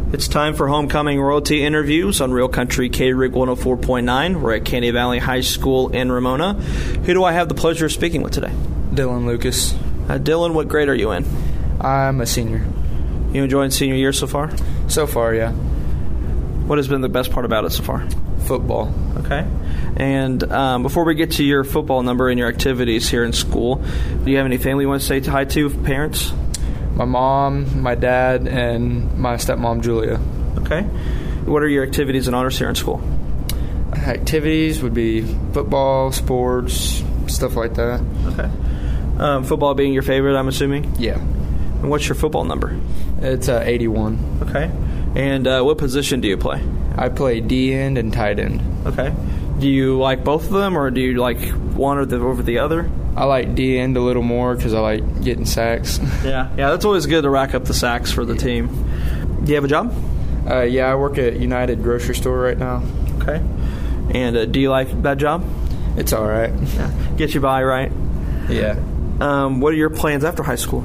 It's time for Homecoming Royalty Interviews on Real Country K-Rig 104.9. We're at Caney Valley High School in Ramona. Who do I have the pleasure of speaking with today? Dylan Lucas. Dylan, what grade are you in? I'm a senior. You enjoying senior year so far? So far, yeah. What has been the best part about it so far? Football. Okay. And before we get to your football number and your activities here in school, do you have any family you want to say hi to, parents? My mom, my dad, and my stepmom, Julia. Okay. What are your activities and honors here in school? Activities would be football, sports, stuff like that. Okay. Football being your favorite, I'm assuming? Yeah. And what's your football number? It's 81. Okay. And what position do you play? I play D-end and tight end. Okay. Do you like both of them, or do you like one over the other? I like D-end a little more because I like getting sacks. Yeah, that's always good to rack up the sacks for the team. Do you have a job? Yeah, I work at United Grocery Store right now. Okay. And do you like that job? It's all right. Yeah. Get you by, right? Yeah. What are your plans after high school?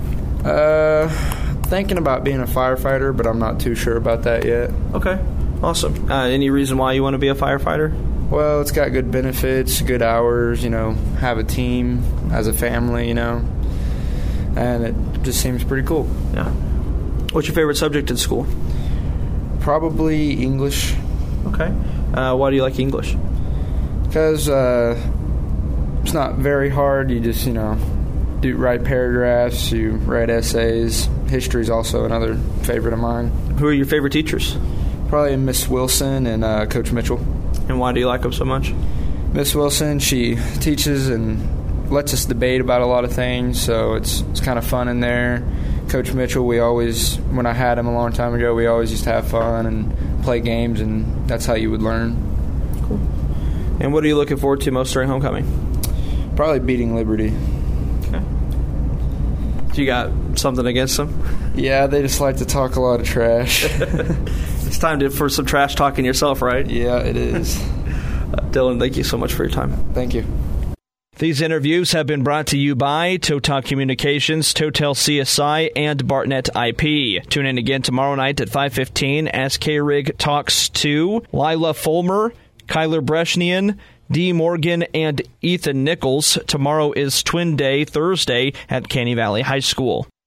Thinking about being a firefighter, but I'm not too sure about that yet. Okay. Awesome. Any reason why you want to be a firefighter? Well, it's got good benefits, good hours, have a team as a family, and it just seems pretty cool. Yeah. What's your favorite subject in school? Probably English. Okay. Why do you like English? Because it's not very hard. You just, write paragraphs, you write essays. History is also another favorite of mine. Who are your favorite teachers? Probably Miss Wilson and Coach Mitchell. And why do you like them so much? Miss Wilson, she teaches and lets us debate about a lot of things, so it's kind of fun in there. Coach Mitchell, when I had him a long time ago, we always used to have fun and play games, and that's how you would learn. Cool. And what are you looking forward to most during homecoming? Probably beating Liberty. Okay. Do you got something against them? Yeah, they just like to talk a lot of trash. It's time for some trash talking yourself, right? Yeah, it is. Dylan, thank you so much for your time. Thank you. These interviews have been brought to you by Total Communications, Total CSI, and Bartnet IP. Tune in again tomorrow night at 5:15 as K-Rig talks to Lila Fulmer, Kyler Breshnian, Dee Morgan, and Ethan Nichols. Tomorrow is Twin Day, Thursday, at Caney Valley High School.